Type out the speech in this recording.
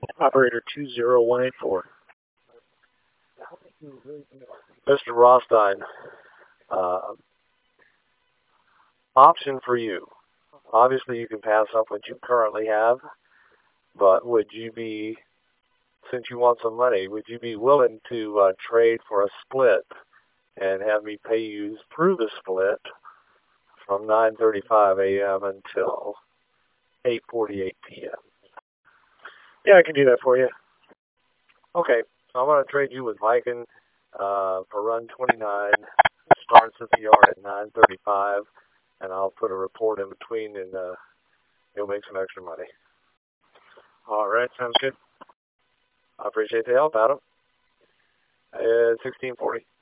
Operator 20184. Mr. Rothstein, option for you. Obviously, you can pass up what you currently have, but would you be, since you want some money, would you be willing to trade for a split and have me pay you through the split from 9:35 a.m. until 8:48 p.m.? Yeah, I can do that for you. Okay, so I'm going to trade you with Viking for run 29. It starts at the yard at 9:35, and I'll put a report in between, and you'll make some extra money. All right, sounds good. I appreciate the help, Adam. 1640.